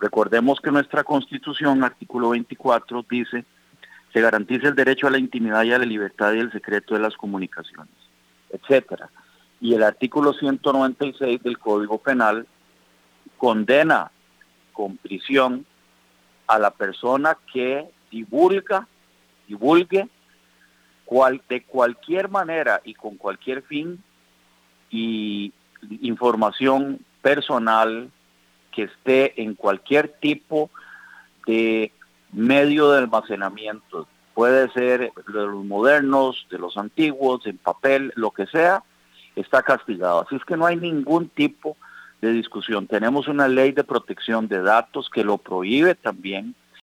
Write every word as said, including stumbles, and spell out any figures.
Recordemos que nuestra Constitución, artículo veinticuatro, dice: se garantiza el derecho a la intimidad y a la libertad y el secreto de las comunicaciones, etcétera. Y el artículo ciento noventa y seis del Código Penal condena con prisión a la persona que divulga, divulgue cual, de cualquier manera y con cualquier fin y información personal que esté en cualquier tipo de medio de almacenamiento. Puede ser de los modernos, de los antiguos, en papel, lo que sea, está castigado. Así es que no hay ningún tipo de discusión. Tenemos una ley de protección de datos que lo prohíbe también,